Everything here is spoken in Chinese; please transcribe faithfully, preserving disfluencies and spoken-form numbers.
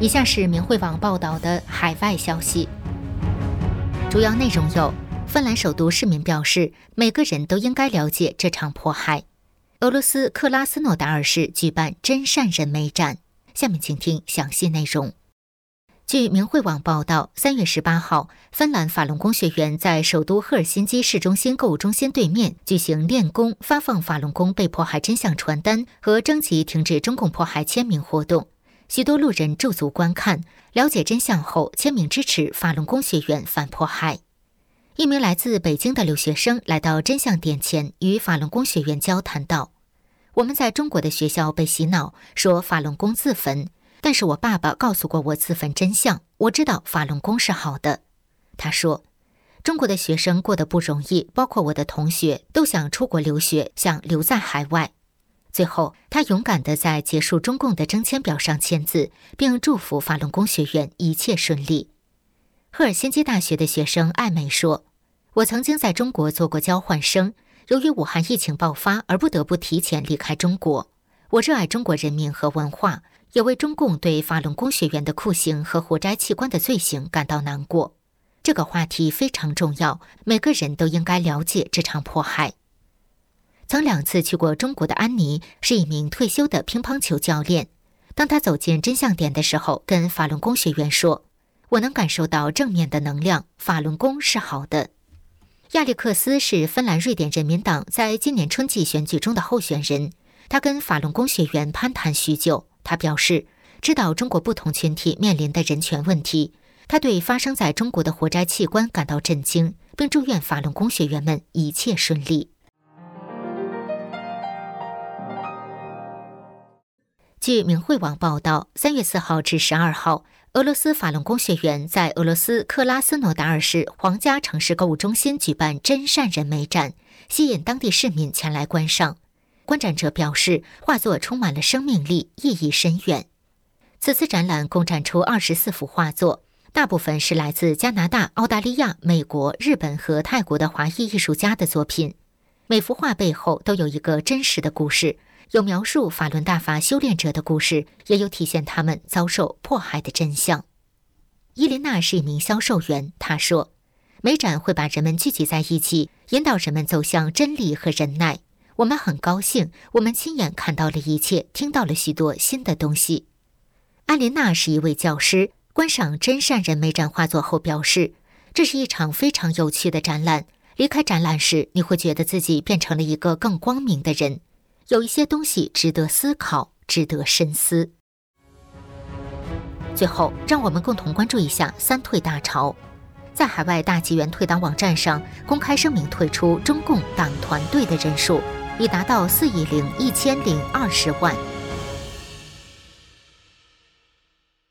以下是明慧网报道的海外消息，主要内容有：芬兰首都市民表示，每个人都应该了解这场迫害；俄罗斯克拉斯诺达尔市举办真善人美展。下面请听详细内容。据明慧网报道，三月十八号，芬兰法轮功学员在首都赫尔辛基市中心购物中心对面举行练功、发放法轮功被迫害真相传单和征集停止中共迫害签名活动。许多路人驻足观看，了解真相后签名支持法轮功学员反迫害。一名来自北京的留学生来到真相点前，与法轮功学员交谈道：“我们在中国的学校被洗脑，说法轮功自焚。但是我爸爸告诉过我自焚真相，我知道法轮功是好的。”他说，中国的学生过得不容易，包括我的同学都想出国留学，想留在海外。最后，他勇敢地在结束中共的征签表上签字，并祝福法轮功学员一切顺利。赫尔辛基大学的学生艾美说，我曾经在中国做过交换生，由于武汉疫情爆发而不得不提前离开中国。我热爱中国人民和文化，也为中共对法轮功学员的酷刑和活摘器官的罪行感到难过。这个话题非常重要，每个人都应该了解这场迫害。曾两次去过中国的安妮是一名退休的乒乓球教练。当他走进真相点的时候，跟法轮功学员说，我能感受到正面的能量，法轮功是好的。亚历克斯是芬兰瑞典人民党在今年春季选举中的候选人，他跟法轮功学员攀谈许久。他表示，知道中国不同群体面临的人权问题，他对发生在中国的活摘器官感到震惊，并祝愿法轮功学员们一切顺利。据明慧网报道，三月四号至十二号，俄罗斯法轮功学员在俄罗斯克拉斯诺达尔市皇家城市购物中心举办真善人美展，吸引当地市民前来观赏。观展者表示，画作充满了生命力，意义深远。此次展览共展出二十四幅画作，大部分是来自加拿大、澳大利亚、美国、日本和泰国的华裔艺术家的作品。每幅画背后都有一个真实的故事，有描述法轮大法修炼者的故事，也有体现他们遭受迫害的真相。伊琳娜是一名销售员，她说，美展会把人们聚集在一起，引导人们走向真理和忍耐。我们很高兴，我们亲眼看到了一切，听到了许多新的东西。艾琳娜是一位教师，观赏真善人美展画作后表示，这是一场非常有趣的展览，离开展览时，你会觉得自己变成了一个更光明的人。有一些东西值得思考，值得深思。最后，让我们共同关注一下三退大潮。在海外大纪元退党网站上公开声明退出中共党团队的人数已达到四亿零一千零二十万。